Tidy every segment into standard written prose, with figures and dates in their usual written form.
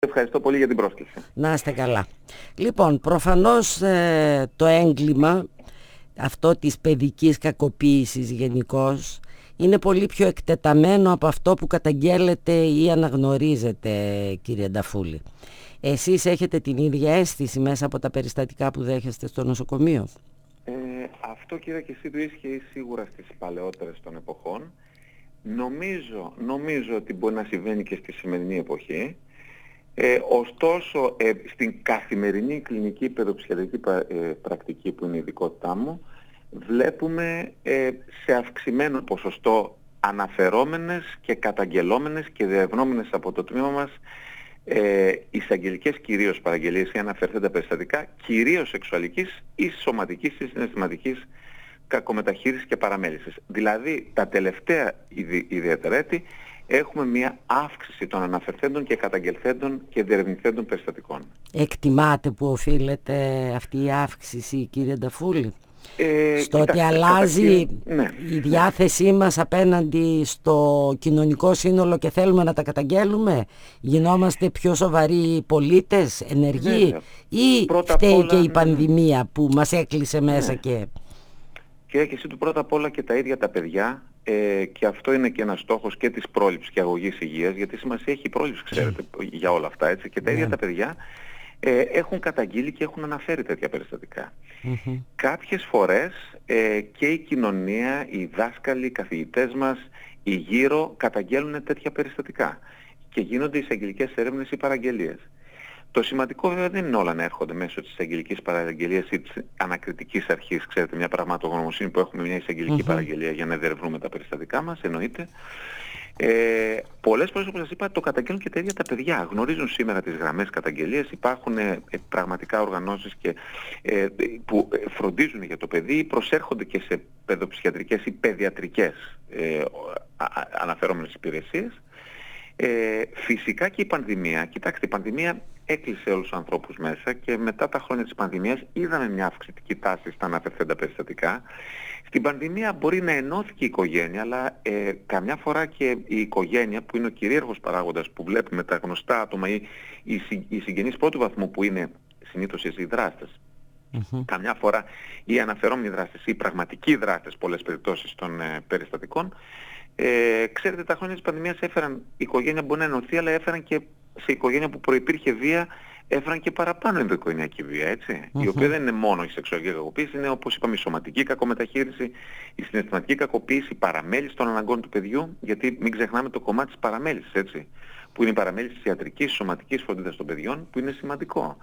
Ευχαριστώ πολύ για την πρόσκληση. Να είστε καλά. Λοιπόν, προφανώς το έγκλημα αυτό της παιδικής κακοποίησης γενικώς είναι πολύ πιο εκτεταμένο από αυτό που καταγγέλλετε ή αναγνωρίζετε, κύριε Νταφούλη. Εσείς έχετε την ίδια αίσθηση μέσα από τα περιστατικά που δέχεστε στο νοσοκομείο? Αυτό, κύριε Κεσίδου, ίσχυε σίγουρα στις παλαιότερες των εποχών. Νομίζω ότι μπορεί να συμβαίνει και στη σημερινή εποχή. Ωστόσο, στην καθημερινή κλινική παιδοψυχιατρική πρακτική, που είναι η ειδικότητά μου, βλέπουμε σε αυξημένο ποσοστό αναφερόμενες και καταγγελόμενες και διερευνόμενες από το τμήμα μας εισαγγελικές κυρίως παραγγελίες ή αναφερθέντα περιστατικά, κυρίως σεξουαλικής ή σωματικής ή συναισθηματικής κακομεταχείρισης και παραμέλησης. Δηλαδή, τα τελευταία ιδιαίτερα έτη έχουμε μια αύξηση των αναφερθέντων και καταγγελθέντων και διερευνηθέντων περιστατικών. Εκτιμάτε που οφείλεται αυτή η αύξηση, κύριε Νταφούλη? Στο ότι αλλάζει η διάθεσή μας απέναντι στο κοινωνικό σύνολο και θέλουμε να τα καταγγέλουμε? Γινόμαστε πιο σοβαροί πολίτες, ενεργοί, ή φταίει και η πανδημία που μας έκλεισε μέσα? Κύριε Κεσίδου, πρώτα απ' όλα και τα ίδια τα παιδιά, και αυτό είναι και ένας στόχος και της πρόληψης και αγωγής υγείας, γιατί σημασία έχει η πρόληψη, ξέρετε, για όλα αυτά, έτσι, και τα ίδια τα παιδιά έχουν καταγγείλει και έχουν αναφέρει τέτοια περιστατικά. Κάποιες φορές και η κοινωνία, οι δάσκαλοι, οι καθηγητές μας, οι γύρω καταγγέλνουν τέτοια περιστατικά και γίνονται εισαγγελικές έρευνες ή παραγγελίες. Το σημαντικό βέβαια δεν είναι όλα να έρχονται μέσω της εισαγγελικής παραγγελίας ή της ανακριτικής αρχής. Ξέρετε, μια πραγματογνωμοσύνη που έχουμε μια εισαγγελική παραγγελία για να διερευνούμε τα περιστατικά μας, εννοείται. Πολλές φορές, όπως σας είπα, το καταγγέλνουν και τα ίδια τα παιδιά. Γνωρίζουν σήμερα τις γραμμές καταγγελίες. Υπάρχουν πραγματικά οργανώσεις που φροντίζουν για το παιδί, προσέρχονται και σε παιδοψυχιατρικές ή παιδιατρικές αναφερόμενες υπηρεσίες. Φυσικά και η πανδημία, κοιτάξτε, η πανδημία έκλεισε όλους τους ανθρώπους μέσα και μετά τα χρόνια της πανδημίας είδαμε μια αυξητική τάση στα αναφερθέντα περιστατικά. Στην πανδημία μπορεί να ενώθηκε η οικογένεια, αλλά καμιά φορά και η οικογένεια, που είναι ο κυρίαρχος παράγοντας που βλέπουμε τα γνωστά άτομα ή οι συγγενείς πρώτου βαθμού, που είναι συνήθως οι δράστες. Καμιά φορά οι αναφερόμενοι δράστες ή οι πραγματικοί δράστες, πολλές περιπτώσεις των περιστατικών. Ξέρετε, τα χρόνια της πανδημίας έφεραν, η οικογένεια μπορεί να ενωθεί, αλλά έφεραν και σε οικογένεια που προϋπήρχε βία, έφεραν και παραπάνω ενδοοικογενειακή βία, έτσι. Η οποία δεν είναι μόνο η σεξουαλική κακοποίηση, είναι, όπως είπαμε, η σωματική κακομεταχείριση, η συναισθηματική κακοποίηση, η παραμέληση των αναγκών του παιδιού, γιατί μην ξεχνάμε το κομμάτι της παραμέλησης, έτσι, που είναι η παραμέληση της ιατρικής, σωματικής φροντίδας των παιδιών, που είναι σημαντικό.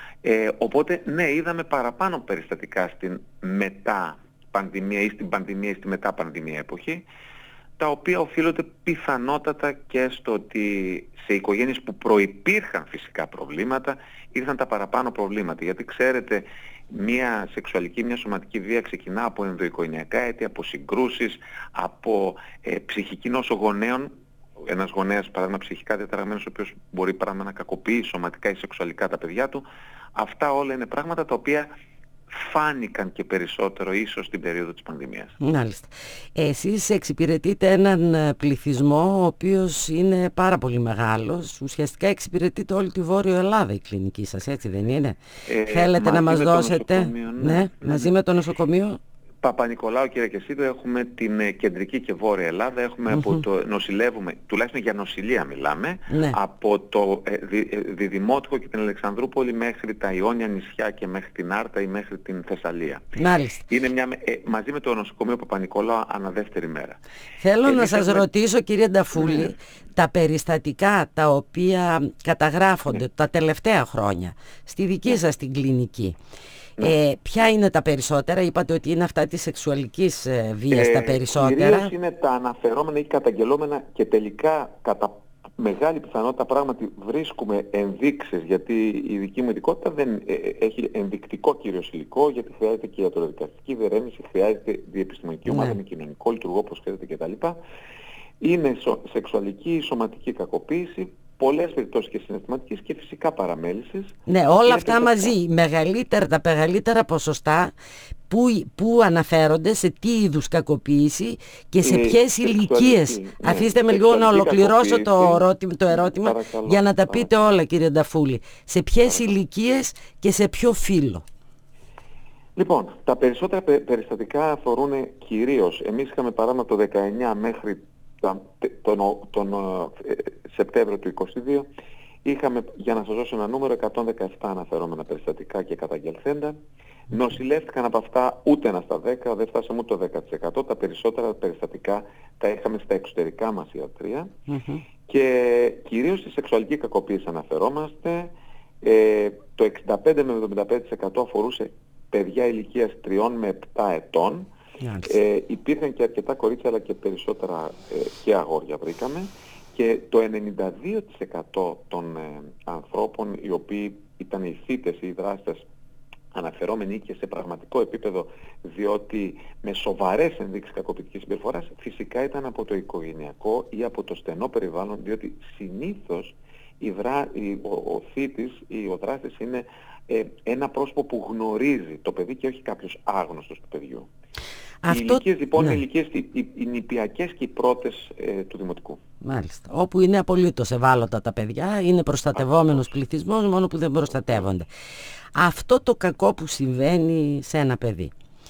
Οπότε, ναι, είδαμε παραπάνω περιστατικά στην μετά πανδημία ή στην πανδημία ή στη μετά πανδημία εποχή, τα οποία οφείλονται πιθανότατα και στο ότι σε οικογένειες που προϋπήρχαν φυσικά προβλήματα ήρθαν τα παραπάνω προβλήματα. Γιατί ξέρετε, μια σεξουαλική, μια σωματική βία ξεκινά από ενδοοικογενειακά αίτια, από συγκρούσεις, από ψυχική νόσο γονέων. Ένας γονέας, παράδειγμα, ψυχικά διαταραγμένος, ο οποίος μπορεί πράγμα να κακοποιεί σωματικά ή σεξουαλικά τα παιδιά του. Αυτά όλα είναι πράγματα τα οποία φάνηκαν και περισσότερο ίσως στην περίοδο της πανδημίας. Μάλιστα. Εσείς εξυπηρετείτε έναν πληθυσμό ο οποίος είναι πάρα πολύ μεγάλος. Ουσιαστικά εξυπηρετείτε όλη τη Βόρειο Ελλάδα η κλινική σας, έτσι δεν είναι? Θέλετε να μας δώσετε... Μαζί με το νοσοκομείο Παπα-Νικολάου, κύριε Κεσίδου, έχουμε την κεντρική και βόρεια Ελλάδα. Έχουμε νοσηλεύουμε, τουλάχιστον για νοσηλεία μιλάμε, από το Διδημότυχο και την Αλεξανδρούπολη μέχρι τα Ιόνια νησιά και μέχρι την Άρτα ή μέχρι την Θεσσαλία. Μάλιστα. Είναι μαζί με το νοσοκομείο Παπα-Νικολάου ανά δεύτερη μέρα. Θέλω να σας ρωτήσω, κύριε Νταφούλη, τα περιστατικά τα οποία καταγράφονται τα τελευταία χρόνια στη δική σας την κλινική, ποια είναι τα περισσότερα? Είπατε ότι είναι αυτά της σεξουαλικής βίας τα περισσότερα. Κυρίως είναι τα αναφερόμενα ή καταγγελόμενα και τελικά κατά μεγάλη πιθανότητα πράγματι βρίσκουμε ενδείξεις, γιατί η δική μου ειδικότητα δεν έχει ενδεικτικό κυρίως υλικό, γιατί χρειάζεται και ιατροδικαστική διερεύνηση, χρειάζεται διεπιστημονική ομάδα με κοινωνικό λειτουργό, όπως ξέρετε, κτλ. Είναι σεξουαλική ή σωματική κακοποίηση, πολλές περιπτώσεις και συναισθηματικής και φυσικά παραμέλησης. Ναι, όλα αυτά μαζί, τα μεγαλύτερα ποσοστά Πού αναφέρονται, σε τι είδους κακοποίηση και σε ποιες ηλικίες. Αφήστε με λίγο να ολοκληρώσω το ερώτημα για να τα πείτε όλα, κύριε Νταφούλη. Σε ποιες ηλικίες και σε ποιο φύλο? Λοιπόν, τα περισσότερα περιστατικά αφορούν κυρίως, εμείς είχαμε παράδειγμα το 19 μέχρι τον Σεπτέμβριο του 22, είχαμε, για να σας δώσω ένα νούμερο, 117 αναφερόμενα περιστατικά και καταγγελθέντα. Νοσηλεύτηκαν από αυτά ούτε ένα στα 10, δεν φτάσαμε ούτε το 10%. Τα περισσότερα περιστατικά τα είχαμε στα εξωτερικά μας ιατρεία. Και κυρίως στη σεξουαλική κακοποίηση αναφερόμαστε. Το 65 με 75% αφορούσε παιδιά ηλικίας 3 με 7 ετών. Υπήρχαν και αρκετά κορίτσια, αλλά και περισσότερα και αγόρια βρήκαμε. Και το 92% των ανθρώπων οι οποίοι ήταν οι θύτες ή οι δράστες αναφερόμενοι και σε πραγματικό επίπεδο, διότι με σοβαρές ενδείξεις κακοποιητικής συμπεριφοράς, φυσικά ήταν από το οικογενειακό ή από το στενό περιβάλλον, διότι συνήθως ο θύτης ή ο δράστης είναι ένα πρόσωπο που γνωρίζει το παιδί και όχι κάποιος άγνωστος του παιδιού. Οι ηλικίες λοιπόν, οι ηλικίες οι νηπιακές και οι πρώτες του δημοτικού. Μάλιστα. Όπου είναι απολύτως ευάλωτα τα παιδιά, είναι προστατευόμενος πληθυσμός, μόνο που δεν προστατεύονται. Αυτό το κακό που συμβαίνει σε ένα παιδί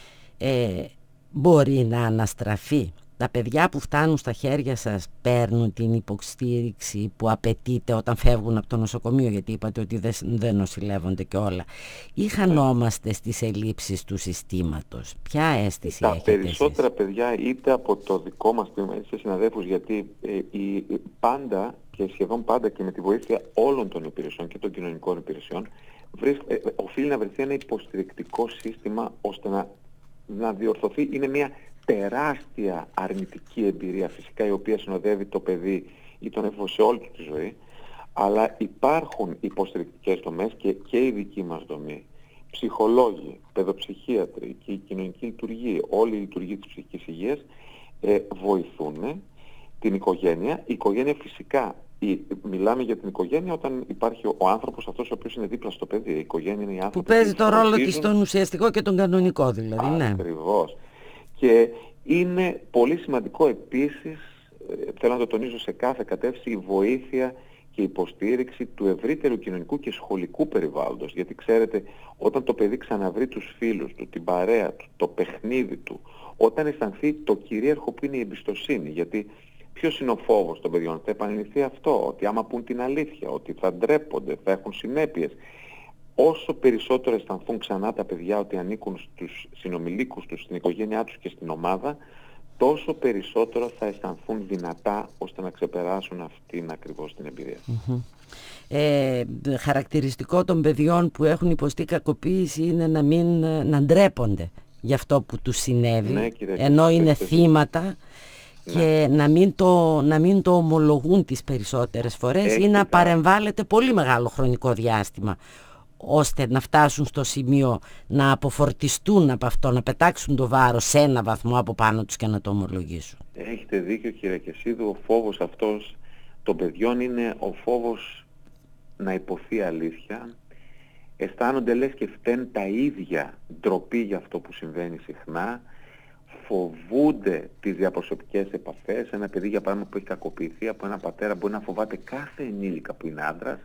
μπορεί να αναστραφεί? Τα παιδιά που φτάνουν στα χέρια σας παίρνουν την υποστήριξη που απαιτείται όταν φεύγουν από το νοσοκομείο, γιατί είπατε ότι δεν νοσηλεύονται και όλα, ή χανόμαστε στις ελλείψεις του συστήματος? Ποια αίσθηση έχετε Τα περισσότερα εσείς? Παιδιά, είτε από το δικό μας τμήμα, είτε σε συναδέλφους, γιατί πάντα και σχεδόν πάντα και με τη βοήθεια όλων των υπηρεσιών και των κοινωνικών υπηρεσιών οφείλει να βρεθεί ένα υποστηρικτικό σύστημα ώστε να διορθωθεί. Είναι μια τεράστια αρνητική εμπειρία φυσικά, η οποία συνοδεύει το παιδί ή τον έφηβο σε όλη του τη ζωή, αλλά υπάρχουν υποστηρικτικές δομές και η δική μας δομή, ψυχολόγοι, παιδοψυχίατροι και η κοινωνική λειτουργία, όλη η λειτουργία της ψυχικής υγείας βοηθούν την οικογένεια. Η οικογένεια φυσικά, μιλάμε για την οικογένεια όταν υπάρχει ο άνθρωπος αυτός ο οποίος είναι δίπλα στο παιδί. Η οικογένεια είναι οι άνθρωποι που παίζει το ρόλο της στον ουσιαστικό και τον κανονικό δηλαδή. Ακριβώς. Και είναι πολύ σημαντικό επίσης, θέλω να το τονίσω σε κάθε κατεύθυνση, η βοήθεια και η υποστήριξη του ευρύτερου κοινωνικού και σχολικού περιβάλλοντος. Γιατί ξέρετε, όταν το παιδί ξαναβρει τους φίλους του, την παρέα του, το παιχνίδι του, όταν αισθανθεί το κυρίαρχο που είναι η εμπιστοσύνη, γιατί ποιος είναι ο φόβος των παιδιών? Θα επαναληφθεί αυτό, ότι άμα πούν την αλήθεια, ότι θα ντρέπονται, θα έχουν συνέπειες. Όσο περισσότερο αισθανθούν ξανά τα παιδιά ότι ανήκουν στους συνομιλίκους τους, στην οικογένειά τους και στην ομάδα, τόσο περισσότερο θα αισθανθούν δυνατά ώστε να ξεπεράσουν αυτήν ακριβώς την εμπειρία. Χαρακτηριστικό των παιδιών που έχουν υποστεί κακοποίηση είναι να ντρέπονται για αυτό που τους συνέβη, ενώ είναι θύματα, και να μην το ομολογούν τις περισσότερες φορές ή να παρεμβάλλεται πολύ μεγάλο χρονικό διάστημα, ώστε να φτάσουν στο σημείο να αποφορτιστούν από αυτό, να πετάξουν το βάρος σε ένα βαθμό από πάνω τους και να το ομολογήσουν. Έχετε δίκιο, κύριε Κεσίδου. Ο φόβος αυτός των παιδιών είναι ο φόβος να υποθεί αλήθεια. Αισθάνονται λες και φταίνουν τα ίδια, ντροπή για αυτό που συμβαίνει συχνά. Φοβούνται τις διαπροσωπικές επαφές. Ένα παιδί, για παράδειγμα, που έχει κακοποιηθεί από έναν πατέρα, μπορεί να φοβάται κάθε ενήλικα που είναι άντρας.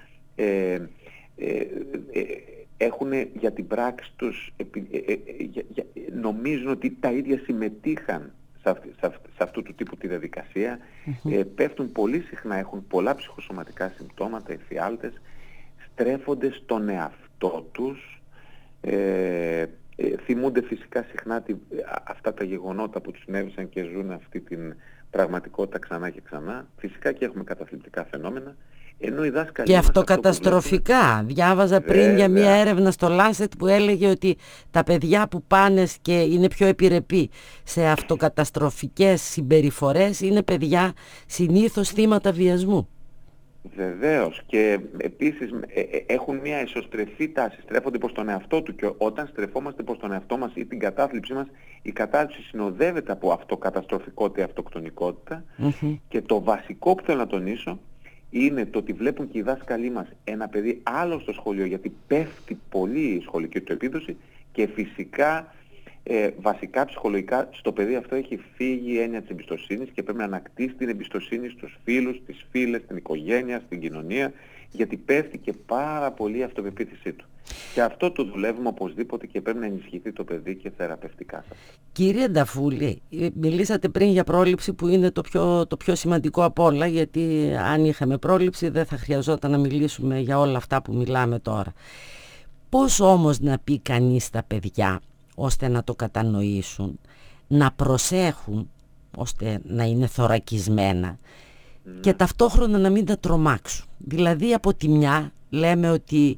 Έχουν για την πράξη τους, νομίζουν ότι τα ίδια συμμετείχαν σε αυτού του τύπου τη διαδικασία. Πέφτουν πολύ συχνά, έχουν πολλά ψυχοσωματικά συμπτώματα, εφιάλτες, στρέφονται στον εαυτό τους, θυμούνται φυσικά συχνά αυτά τα γεγονότα που τους συνέβησαν και ζουν αυτή την πραγματικότητα ξανά και ξανά. Φυσικά και έχουμε καταθλιπτικά φαινόμενα. Και αυτοκαταστροφικά. Διάβαζα πριν για μια έρευνα στο Lancet που έλεγε ότι τα παιδιά που πάνε και είναι πιο επιρρεπή σε αυτοκαταστροφικές συμπεριφορές είναι παιδιά συνήθως θύματα βιασμού. Βεβαίως, και επίσης έχουν μια εσωστρεφή τάση, στρέφονται προς τον εαυτό του, και όταν στρεφόμαστε προς τον εαυτό μας ή την κατάθλιψή μας, η κατάθλιψη συνοδεύεται από αυτοκαταστροφικότητα ή αυτοκτονικότητα. Και το βασικό που θέλω να τονίσω είναι το ότι βλέπουν και οι δάσκαλοι μας ένα παιδί άλλο στο σχολείο, γιατί πέφτει πολύ η σχολική του επίδοση, και φυσικά βασικά ψυχολογικά στο παιδί αυτό έχει φύγει η έννοια της εμπιστοσύνης και πρέπει να ανακτήσει την εμπιστοσύνη στους φίλους, στις φίλες, στην οικογένεια, στην κοινωνία, γιατί πέφτει πάρα πολύ η αυτοπεποίθησή του. Και αυτό το δουλεύουμε οπωσδήποτε και πρέπει να ενισχυθεί το παιδί και θεραπευτικά. Κύριε Νταφούλη, μιλήσατε πριν για πρόληψη που είναι το πιο σημαντικό απ' όλα, γιατί αν είχαμε πρόληψη δεν θα χρειαζόταν να μιλήσουμε για όλα αυτά που μιλάμε τώρα. Πώς όμως να πει κανείς στα παιδιά ώστε να το κατανοήσουν, να προσέχουν ώστε να είναι θωρακισμένα και ταυτόχρονα να μην τα τρομάξουν? Δηλαδή από τη μια λέμε ότι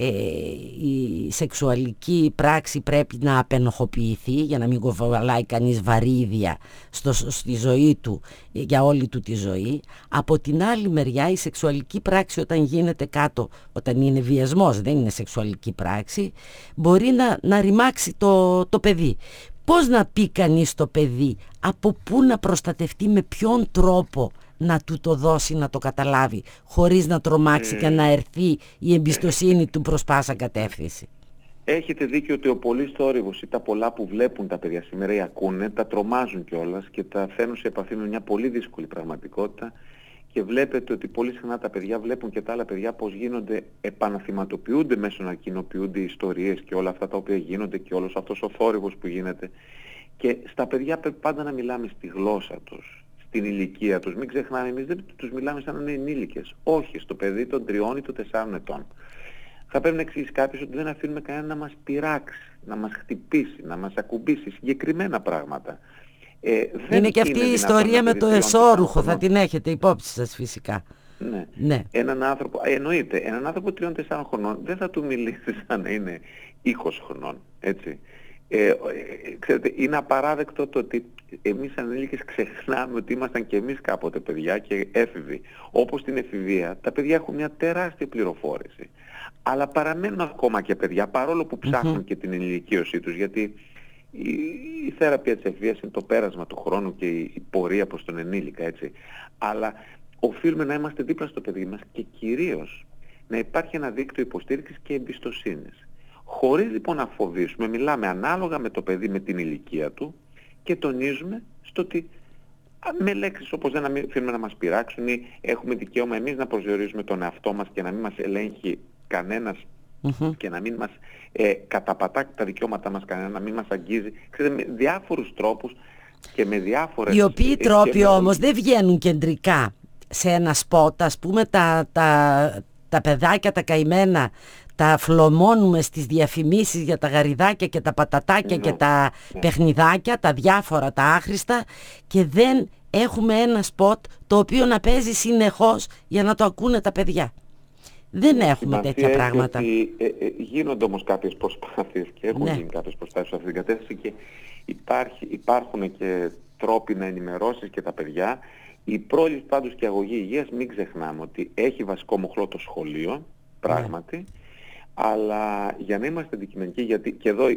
η σεξουαλική πράξη πρέπει να απενοχοποιηθεί για να μην κοβαλάει κανείς βαρύδια στη ζωή του για όλη του τη ζωή. Από την άλλη μεριά η σεξουαλική πράξη όταν γίνεται κάτω, όταν είναι βιασμός, δεν είναι σεξουαλική πράξη, μπορεί να ρημάξει το παιδί. Πώς να πει κανείς το παιδί από πού να προστατευτεί, με ποιον τρόπο να του το δώσει να το καταλάβει χωρίς να τρομάξει και να ερθεί η εμπιστοσύνη του προς πάσα κατεύθυνση? Έχετε δίκιο ότι ο πολύς θόρυβος ή τα πολλά που βλέπουν τα παιδιά σήμερα ή ακούνε τα τρομάζουν κιόλας και τα φέρνουν σε επαφή με μια πολύ δύσκολη πραγματικότητα, και βλέπετε ότι πολύ συχνά τα παιδιά βλέπουν και τα άλλα παιδιά πως γίνονται, επαναθυματοποιούνται μέσω να κοινοποιούνται οι ιστορίες και όλα αυτά τα οποία γίνονται και όλος αυτός ο θόρυβος που γίνεται. Και στα παιδιά πρέπει πάντα να μιλάμε στη γλώσσα τους, στην ηλικία τους. Μην ξεχνάμε, εμείς δεν τους μιλάμε σαν να είναι ενήλικες. Όχι, στο παιδί των 3 ή των 4 ετών. Θα πρέπει να εξηγήσει κάποιος ότι δεν αφήνουμε κανένα να μας πειράξει, να μας χτυπήσει, να μας ακουμπήσει, συγκεκριμένα πράγματα. Είναι και αυτή η ιστορία με το εσώρουχο, θα την έχετε υπόψη σας φυσικά. Ναι. Έναν άνθρωπο, εννοείται, έναν άνθρωπο 3-4 χρονών δεν θα του μιλήσει σαν να είναι 20 χρονών, έτσι. Ξέρετε, είναι απαράδεκτο το ότι εμείς ανήλικες ξεχνάμε ότι ήμασταν και εμείς κάποτε παιδιά και έφηβοι. Όπως στην εφηβεία, τα παιδιά έχουν μια τεράστια πληροφόρηση. Αλλά παραμένουν ακόμα και παιδιά, παρόλο που ψάχνουν και την ενηλικίωσή τους, γιατί η θεραπεία της εφηβείας είναι το πέρασμα του χρόνου και η πορεία προς τον ενήλικα, έτσι. Αλλά οφείλουμε να είμαστε δίπλα στο παιδί μας και κυρίως να υπάρχει ένα δίκτυο υποστήριξης και εμπιστοσύνης. Χωρίς λοιπόν να φοβήσουμε, μιλάμε ανάλογα με το παιδί, με την ηλικία του, και τονίζουμε στο ότι με λέξεις όπως δεν αφήνουμε να μας πειράξουν ή έχουμε δικαίωμα εμείς να προσδιορίζουμε τον εαυτό μας και να μην μας ελέγχει κανένας και να μην μας καταπατά τα δικαιώματά μας κανένα, να μην μας αγγίζει. Ξέρετε, με διάφορους τρόπους και με διάφορες... Οι οποίοι τρόποι όμως δεν βγαίνουν κεντρικά σε ένα σποτ. Ας πούμε τα παιδάκια τα καημένα τα φλωμώνουμε στις διαφημίσεις για τα γαριδάκια και τα πατατάκια και τα παιχνιδάκια, τα διάφορα, τα άχρηστα, και δεν έχουμε ένα σποτ το οποίο να παίζει συνεχώς για να το ακούνε τα παιδιά. Δεν έχουμε τέτοια πράγματα. Γίνονται όμως κάποιες προσπάθειες και έχουν γίνει κάποιες προσπάθειες σε αυτήν την κατεύθυνση και υπάρχουν και τρόποι να ενημερώσεις και τα παιδιά. Η πρόληψη πάντως και η αγωγή υγείας, μην ξεχνάμε ότι έχει βασικό μοχλό το σχολείο, πράγματι, αλλά για να είμαστε αντικειμενικοί, γιατί και εδώ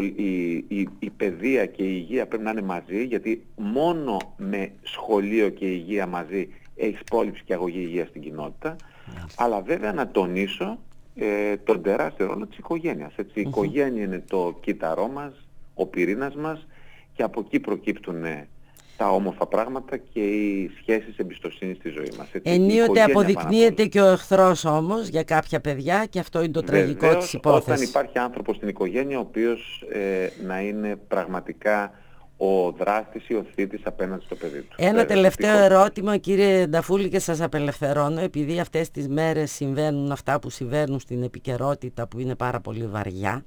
η παιδεία και η υγεία πρέπει να είναι μαζί, γιατί μόνο με σχολείο και υγεία μαζί έχεις πρόληψη και αγωγή υγείας στην κοινότητα. Αλλά βέβαια να τονίσω τον τεράστιο ρόλο της οικογένειας. Έτσι. Η οικογένεια είναι το κύτταρό μας, ο πυρήνας μας, και από εκεί προκύπτουν τα όμορφα πράγματα και οι σχέσεις εμπιστοσύνης στη ζωή μας. Ενίοτε αποδεικνύεται και ο εχθρός όμως για κάποια παιδιά, και αυτό είναι το τραγικό της υπόθεσης. Όταν υπάρχει άνθρωπος στην οικογένεια ο οποίος να είναι πραγματικά ο δράστης ή ο θήτης απέναντι στο παιδί του. Ένα τελευταίο ερώτημα, κύριε Νταφούλη, και σας απελευθερώνω, επειδή αυτές τις μέρες συμβαίνουν αυτά που συμβαίνουν στην επικαιρότητα, που είναι πάρα πολύ βαριά.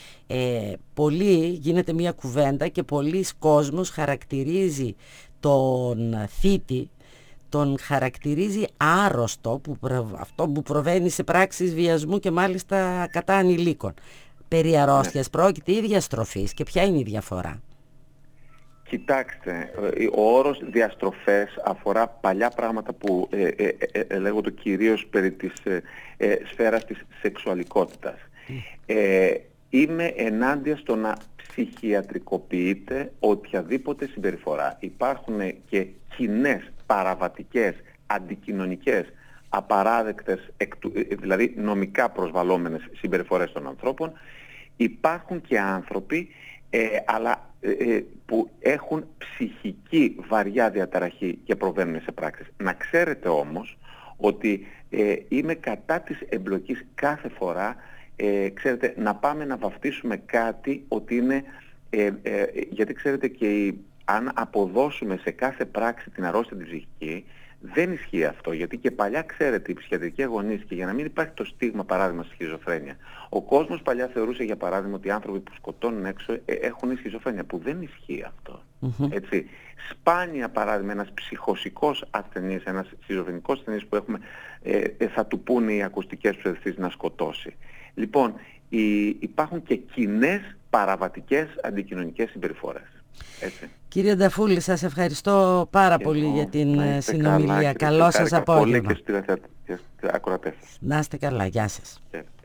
Γίνεται μια κουβέντα και πολλοί κόσμος χαρακτηρίζει τον θήτη, τον χαρακτηρίζει άρρωστο, αυτό που προβαίνει σε πράξεις βιασμού και μάλιστα κατά ανηλίκων. Περί αρρώστιας πρόκειται ή διαστροφής, και ποια είναι η διαφορά? Κοιτάξτε, ο όρος διαστροφές αφορά παλιά πράγματα που λέγονται κυρίως περί της σφαίρας της σεξουαλικότητας. Είμαι ενάντια στο να ψυχιατρικοποιείται οποιαδήποτε συμπεριφορά. Υπάρχουν και κοινές, παραβατικές, αντικοινωνικές, απαράδεκτες, δηλαδή νομικά προσβαλλόμενες συμπεριφορές των ανθρώπων. Υπάρχουν και άνθρωποι αλλά που έχουν ψυχική βαριά διαταραχή και προβαίνουν σε πράξεις. Να ξέρετε όμως ότι είμαι κατά της εμπλοκής κάθε φορά, ξέρετε, να πάμε να βαφτίσουμε κάτι ότι είναι, γιατί ξέρετε και αν αποδώσουμε σε κάθε πράξη την αρρώστια την ψυχική, δεν ισχύει αυτό, γιατί και παλιά, ξέρετε, οι ψυχιατρικοί αγωνίες, και για να μην υπάρχει το στίγμα, παράδειγμα, στη σχιζοφρένεια, ο κόσμος παλιά θεωρούσε, για παράδειγμα, ότι οι άνθρωποι που σκοτώνουν έξω έχουν σχιζοφρένεια, που δεν ισχύει αυτό. Έτσι. Σπάνια, παράδειγμα, ένας ψυχοσικός ασθενής, ένας σχιζοφρενικός ασθενής που έχουμε, θα του πούνε οι ακουστικές του αισθήσεις να σκοτώσει. Λοιπόν, υπάρχουν και κοινές παραβατικές αντικοινωνικές συμπεριφορές. Έτσι. Κύριε Νταφούλη, σας ευχαριστώ πάρα πολύ για την συνομιλία. Καλό σας απόγευμα. Πολύ και στους ακροατές σας. Να είστε καλά. Γεια σας.